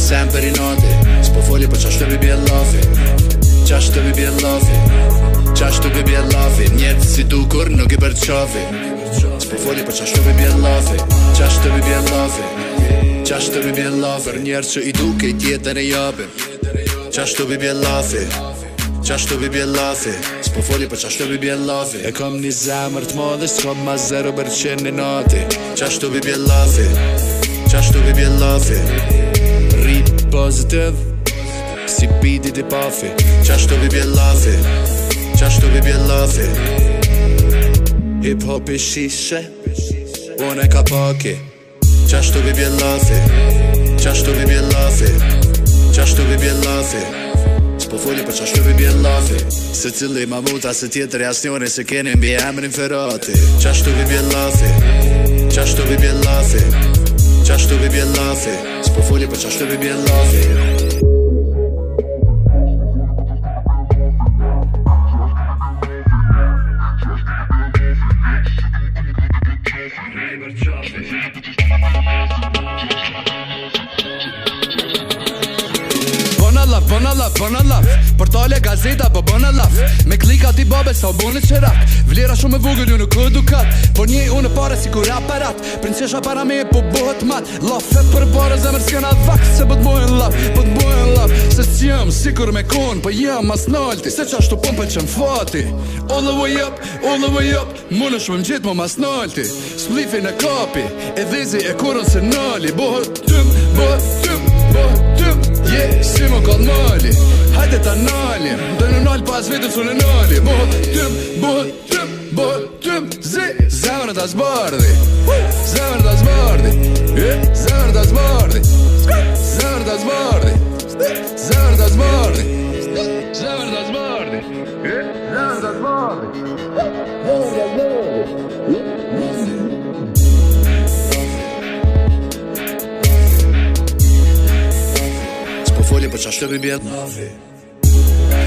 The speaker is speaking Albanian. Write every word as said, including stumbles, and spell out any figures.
sempre i noti S'po foli po qashtu bi bje lafi Qashtu bi bje lafi Qashtu bi bje lafi Njetë si du kur nuk i përqafi S'po foli po qashtu bi bje lafi Qashtu bi bje lafi Qashtu bi bje lafi Për njerë që i duke i tjetën e japim Qashtu bi bje lafi Qashtu bi bje lafi S'po foli po qashtu bi bje lafi E kom një zemër t'madhe s'kom ma zero për qenë në nati Qashtu bi bje lafi Qashtu bi bje lafi Rip pozitiv Si pidit i pafi Qashtu bi bje lafi Qashtu bi bje lafi Hip hop i shishe Une ka paki Qashtu bi bje lafi Qashtu bi bje lafi Qashtu bi bje lafi S'po foli për qashtu bi bje lafi Se cili ma muta se tjetër jas njone Se keni mbi emrin Ferrati Qashtu bi bje lafi Qashtu bi bje lafi Qashtu bi bje lafi S'po foli për qashtu bi bje lafi Bona laf, bona laf, bona laf Portale, gazeta, po bona laf Me klika ti babe sa u bone qerak Vlera shumë e vogël ju nuk edukat Por një unë pare si kur aparat Princesha para me po bohet mat Lafet për pare zemër s'kena vak Se po t'bojnë laf, po t'bojnë laf Se s'jëm sikur me kon Po jëm mas nalti Se qashtu pun për qëm fati All the way up, all the way up Mune shumë më gjitë më mas nalti Splifin e kapi E dhizi e kurën se nali Bohet tëm, bohet tëm, bohet tëm Yeah, si më kallë mali Hajde ta nalim Dë në nalë pas vetëm su në nali Bohet tëm, bohet tëm, bohet tëm Zi, zemër të zbardhi Zemër të zbardhi Zemër të zbardhi Zemër të zbardhi Zemër të zbardhi Zemër të zbardhi Zemër të zbardhi Zemër të zbardhi S'po foli po qashtu bi bje lafi